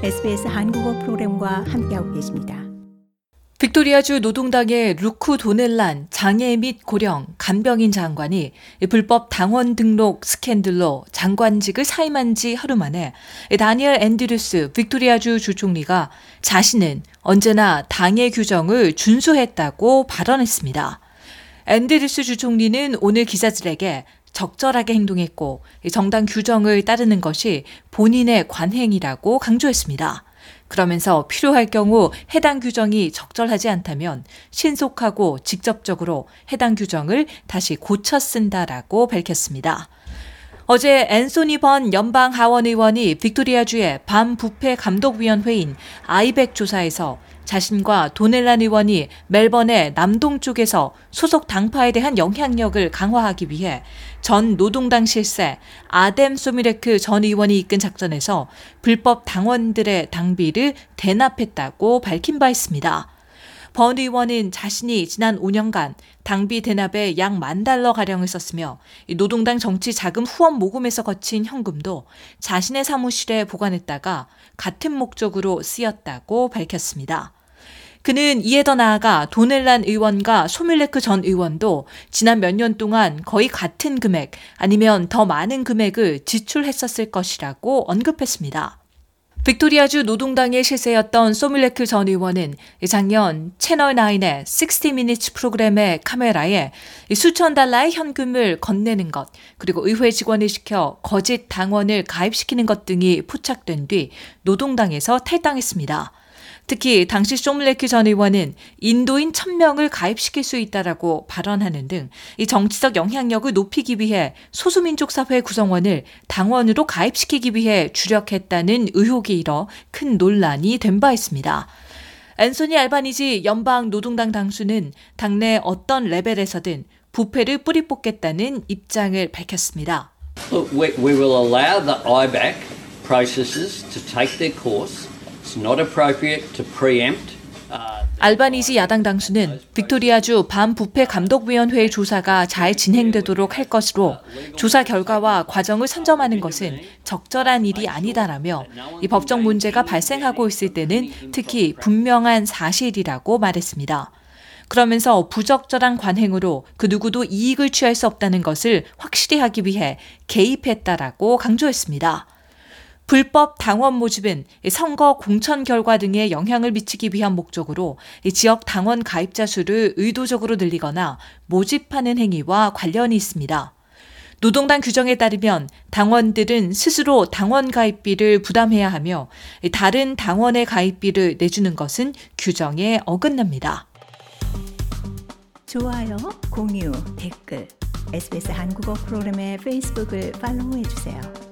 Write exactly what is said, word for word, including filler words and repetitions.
에스비에스 한국어 프로그램과 함께하고 계십니다. 빅토리아주 노동당의 루크 도넬란 장애 및 고령 간병인 장관이 불법 당원 등록 스캔들로 장관직을 사임한 지 하루 만에 다니엘 앤드류스 빅토리아주 주총리가 자신은 언제나 당의 규정을 준수했다고 발언했습니다. 앤드류스 주총리는 오늘 기자들에게 적절하게 행동했고 정당 규정을 따르는 것이 본인의 관행이라고 강조했습니다. 그러면서 필요할 경우 해당 규정이 적절하지 않다면 신속하고 직접적으로 해당 규정을 다시 고쳐 쓴다라고 밝혔습니다. 어제 앤소니 번 연방 하원 의원이 빅토리아주의 반부패 감독위원회인 아이백 조사에서 자신과 도넬란 의원이 멜번의 남동쪽에서 소속 당파에 대한 영향력을 강화하기 위해 전 노동당 실세 아뎀 소미레크 전 의원이 이끈 작전에서 불법 당원들의 당비를 대납했다고 밝힌 바 있습니다. 번 의원은 자신이 지난 오 년간 당비 대납에 약 만 달러가량을 썼으며 노동당 정치 자금 후원 모금에서 거친 현금도 자신의 사무실에 보관했다가 같은 목적으로 쓰였다고 밝혔습니다. 그는 이에 더 나아가 도넬란 의원과 소밀레크 전 의원도 지난 몇 년 동안 거의 같은 금액 아니면 더 많은 금액을 지출했었을 것이라고 언급했습니다. 빅토리아주 노동당의 실세였던 소밀레크 전 의원은 작년 채널구의 식스티 미니츠 프로그램의 카메라에 수천 달러의 현금을 건네는 것, 그리고 의회 직원을 시켜 거짓 당원을 가입시키는 것 등이 포착된 뒤 노동당에서 탈당했습니다. 특히 당시 소밀레크 전 의원은 인도인 천 명을 가입시킬 수 있다라고 발언하는 등 이 정치적 영향력을 높이기 위해 소수민족 사회 구성원을 당원으로 가입시키기 위해 주력했다는 의혹이 일어 큰 논란이 된 바 있습니다. 앤소니 알바니지 연방 노동당 당수는 당내 어떤 레벨에서든 부패를 뿌리 뽑겠다는 입장을 밝혔습니다. Look, we, we will allow the 아이백 processes to take their course. It's not appropriate to preempt. 알바니지 야당 당수는 빅토리아주 반부패 감독위원회의 조사가 잘 진행되도록 할 것으로 조사 결과와 과정을 선점하는 것은 적절한 일이 아니다라며 이 법적 문제가 발생하고 있을 때는 특히 분명한 사실이라고 말했습니다. 그러면서 부적절한 관행으로 그 누구도 이익을 취할 수 없다는 것을 확실히 하기 위해 개입했다라고 강조했습니다. 불법 당원 모집은 선거 공천 결과 등에 영향을 미치기 위한 목적으로 지역 당원 가입자 수를 의도적으로 늘리거나 모집하는 행위와 관련이 있습니다. 노동당 규정에 따르면 당원들은 스스로 당원 가입비를 부담해야 하며 다른 당원의 가입비를 내주는 것은 규정에 어긋납니다. 좋아요, 공유, 댓글, 에스비에스 한국어 프로그램의 페이스북을 팔로우해주세요.